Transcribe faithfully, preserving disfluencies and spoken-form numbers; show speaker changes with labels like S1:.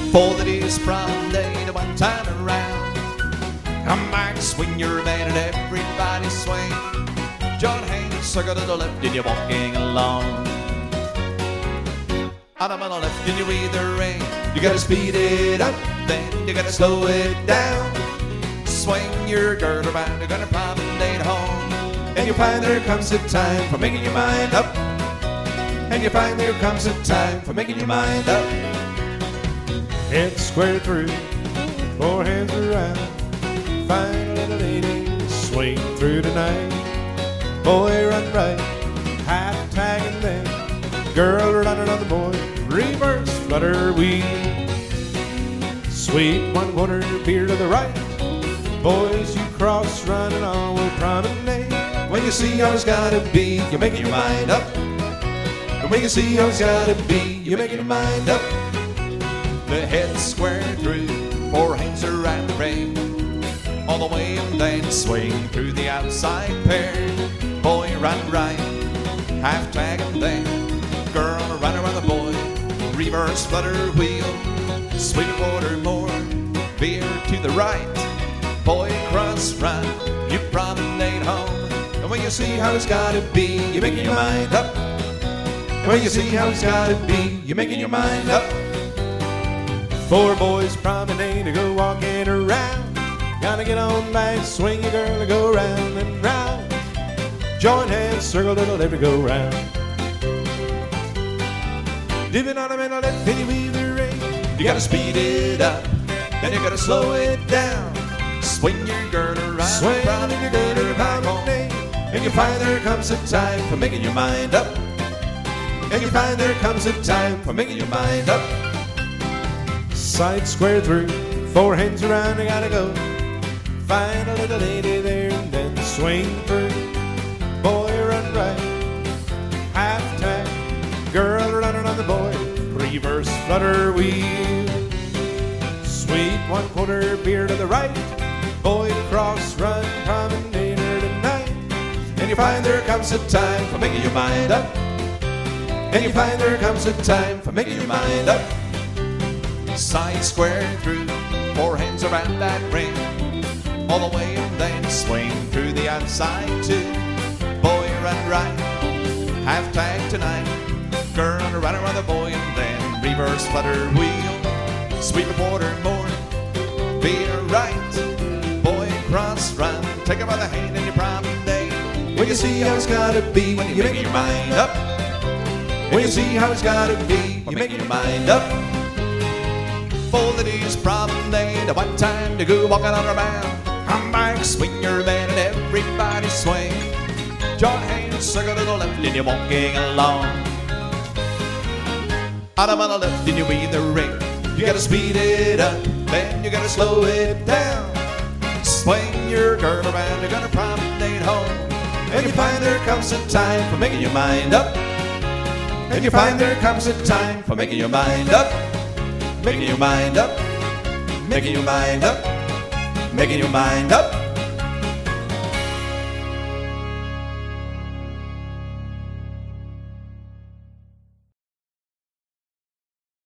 S1: for the day's promenade one time around. Come back, swing your band and everybody swing. Join hands, circle to the left and you're walking along. On the left and you either ring. You gotta speed it up, then you gotta slow it down. Swing your girl around, you're gonna promenade home. And you find there comes a time for making your mind up. And you find there comes a time for making your mind up.
S2: Head square through, four hands around. Find a little lady, swing through tonight. Boy, run right, half tag and then girl running on the boy, reverse flutter wheel. Sweep one quarter beer to the right. Boys, you cross running on with promenade.
S1: When you see how it's gotta be, you're making your mind up. And when you see how it's gotta be, you're making your mind up. The head square through, four hands around the ring. All the way and then swing through the outside pair. Boy, run right, half tag and then girl, run around the boy, reverse flutter wheel. Sweep a quarter more, veer to the right. Boy, cross run, you promenade home. And when you see how it's gotta be, you're making your mind up. And when you see how it's gotta be, you're making your mind up.
S2: Four boys promenade to go walking around. Gotta get on back, swing your girl to go round and round. Join hands, circle to the left to go round. Dipping on them in the left, then you weave the ring.
S1: You gotta speed it up, then you gotta slow it down. Swing your girl around,
S2: Swing
S1: round
S2: your
S1: and
S2: girl
S1: get her back
S2: around.
S1: home. And you find there comes a time for making your mind up. And you find there comes a time for making your mind up.
S2: Side square through, four hands around, I gotta go. Find a little lady there and then swing through. Boy, run right, half tag, girl running on the boy, reverse flutter wheel. Sweep one quarter beer to the right. Boy, cross run, promenader tonight.
S1: And you find there comes a time for making your mind up. And you find there comes a time for making your mind up. Side square through, four hands around that ring. All the way and then swing through the outside too. Boy, run right, half tag tonight. Girl, run around the boy and then reverse flutter wheel. Sweep a quarter more, veer right. Boy, cross run, take her by the hand and you promenade. When you see how it's gotta be, when you're making your mind up. When you see how it's gotta be, you're making your mind up. For the day's promenade, one time to go walking on around. Come back, swing your band and everybody swing. Join hands, circle to the left and you're walking along. Out of on the left and you weave the ring. You gotta speed it up, then you gotta slow it down. Swing your girl around, you're gonna promenade home. And you find there comes a time for making your mind up. And you find there comes a time for making your mind up. Making your mind up. Making your mind up. Making your mind up.